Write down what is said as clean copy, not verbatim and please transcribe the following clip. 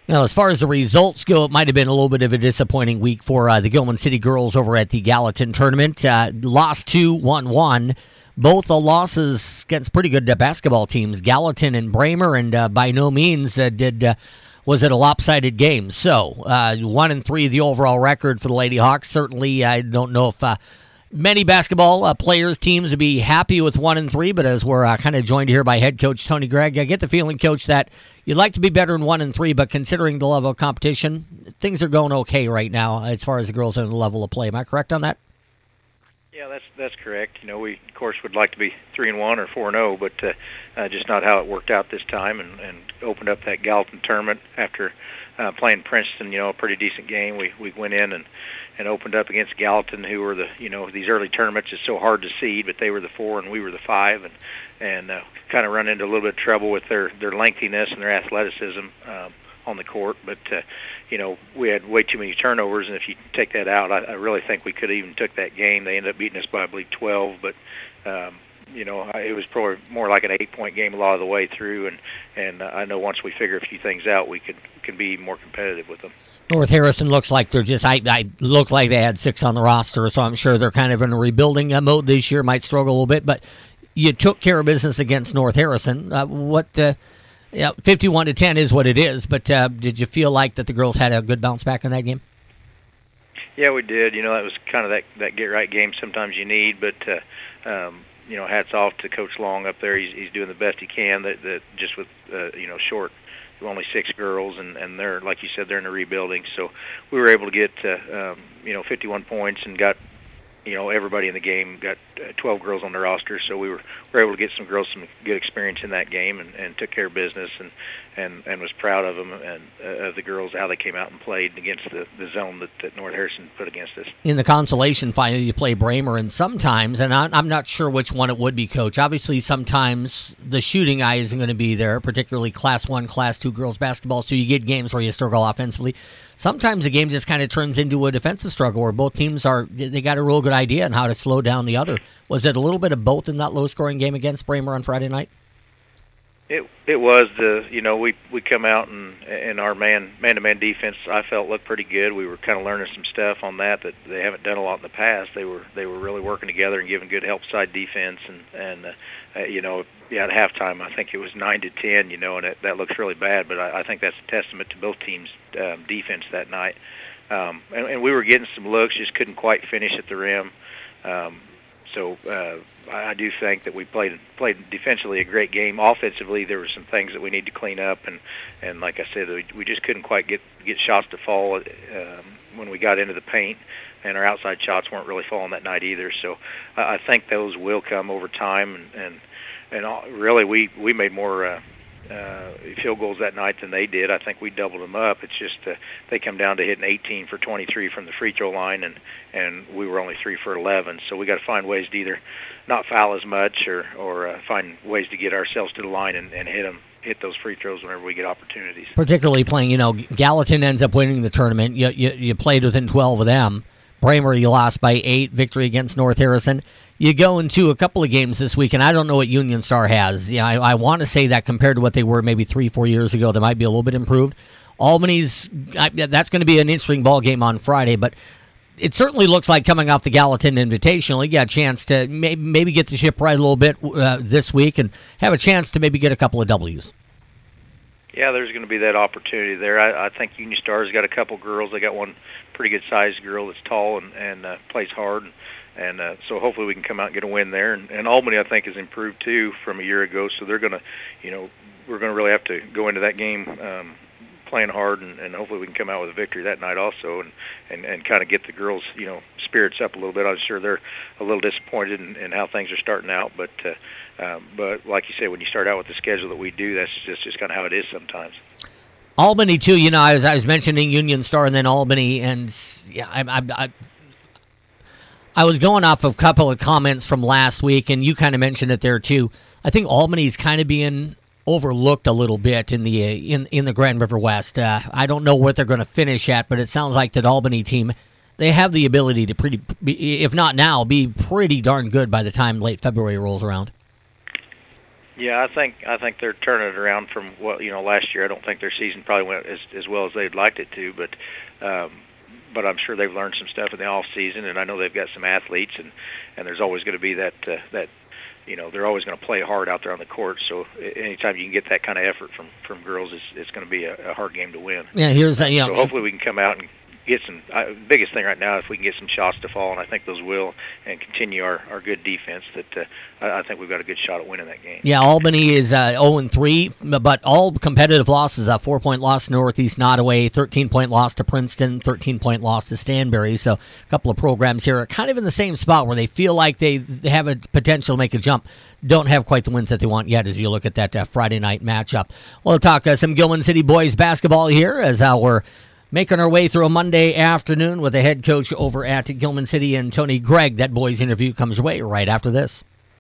Now, as far as the results go, it might have been a little bit of a disappointing week for the Gilman City girls over at the Gallatin tournament. Lost 2, won 1. Both the losses against pretty good basketball teams, Gallatin and Bramer, and by no means was it a lopsided game. So 1-3, the overall record for the Lady Hawks. Certainly, I don't know if many basketball players, teams would be happy with 1-3, but as we're kind of joined here by head coach Tony Gregg, I get the feeling, Coach, that you'd like to be better than 1-3, but considering the level of competition, things are going okay right now as far as the girls and the level of play. Am I correct on that? Yeah, that's correct. We of course would like to be 3-1 or 4-0, but just not how it worked out this time, and opened up that Gallatin tournament after playing Princeton. A pretty decent game. We went in and opened up against Gallatin, who were these early tournaments is so hard to seed, but they were the 4 and we were the 5, and kind of run into a little bit of trouble with their lengthiness and their athleticism on the court. But we had way too many turnovers, and if you take that out, I really think we could have even took that game. They ended up beating us by, I believe, 12, but it was probably more like an 8-point game a lot of the way through, and I know once we figure a few things out, we could be more competitive with them. North Harrison looks like they're just, I look like they had 6 on the roster, so I'm sure they're kind of in a rebuilding mode this year, might struggle a little bit, but you took care of business against North Harrison. 51-10 is what it is, but did you feel like that the girls had a good bounce back in that game? Yeah, we did. That was kind of that get-right game sometimes you need, but hats off to Coach Long up there. He's doing the best he can. That just with short, only 6 girls, and they're, like you said, they're in the rebuilding. So we were able to get 51 points and got everybody in the game, got 12 girls on the roster. So we were able to get some girls some good experience in that game, and took care of business, and was proud of them and of the girls, how they came out and played against the zone that North Harrison put against us. In the consolation final, you play Bramer, and sometimes, and I'm not sure which one it would be, Coach, obviously sometimes the shooting eye isn't going to be there, particularly Class 1, Class 2 girls basketball, so you get games where you struggle offensively. Sometimes the game just kind of turns into a defensive struggle where both teams they got a real good idea on how to slow down the other. Was it a little bit of both in that low-scoring game against Bramer on Friday night? It was we come out and our man-to-man defense, I felt, looked pretty good. We were kind of learning some stuff on that they haven't done a lot in the past. They were really working together and giving good help side defense, and at halftime I think it was 9-10, and that looks really bad, but I think that's a testament to both teams' defense that night. And we were getting some looks, just couldn't quite finish at the rim. So I do think that we played defensively a great game. Offensively, there were some things that we need to clean up, and like I said, we just couldn't quite get shots to fall when we got into the paint, and our outside shots weren't really falling that night either. So I think those will come over time, and really we made more field goals that night than they did. I think we doubled them up. It's just they come down to hitting 18 for 23 from the free throw line, and we were only 3 for 11. So we got to find ways to either not foul as much or find ways to get ourselves to the line and hit those free throws whenever we get opportunities. Particularly playing, Gallatin ends up winning the tournament. You played within 12 of them. Bramer, you lost by 8. Victory against North Harrison. You go into a couple of games this week, and I don't know what Union Star has. I want to say that compared to what they were maybe 3-4 years ago, they might be a little bit improved. Albany's, that's going to be an interesting ball game on Friday, but it certainly looks like coming off the Gallatin Invitational, you got a chance to maybe get the ship right a little bit this week and have a chance to maybe get a couple of W's. Yeah, there's going to be that opportunity there. I think Union Star's got a couple girls. They got one pretty good-sized girl that's tall and plays hard, and so hopefully we can come out and get a win there. And Albany, I think, has improved too from a year ago. So they're going to, we're going to really have to go into that game playing hard, and hopefully we can come out with a victory that night also, and kind of get the girls, spirits up a little bit. I'm sure they're a little disappointed in how things are starting out, but like you said, when you start out with the schedule that we do, that's just kind of how it is sometimes. Albany too, I was mentioning Union Star and then Albany, and yeah, I was going off of a couple of comments from last week, and you kind of mentioned it there too. I think Albany's kind of being overlooked a little bit in the Grand River West. I don't know what they're going to finish at, but it sounds like that Albany team, they have the ability to if not now, be pretty darn good by the time late February rolls around. Yeah, I think they're turning it around from what last year. I don't think their season probably went as well as they'd liked it to, but I'm sure they've learned some stuff in the off season, and I know they've got some athletes, and there's always going to be that they're always going to play hard out there on the court. So anytime you can get that kind of effort from girls, it's going to be a hard game to win. Yeah, here's so hopefully we can come out and get some. Biggest thing right now is if we can get some shots to fall, and I think those will, and continue our good defense. That I think we've got a good shot at winning that game. Yeah, Albany is 0-3, but all competitive losses: 4-point loss to Northeast Nottoway, 13-point loss to Princeton, 13-point loss to Stanberry. So a couple of programs here are kind of in the same spot where they feel like they have a potential to make a jump. Don't have quite the wins that they want yet as you look at that Friday night matchup. We'll talk some Gilman City boys basketball here as we're making our way through a Monday afternoon with the head coach over at Gilman City and Tony Gregg. That boys interview comes your way right after this.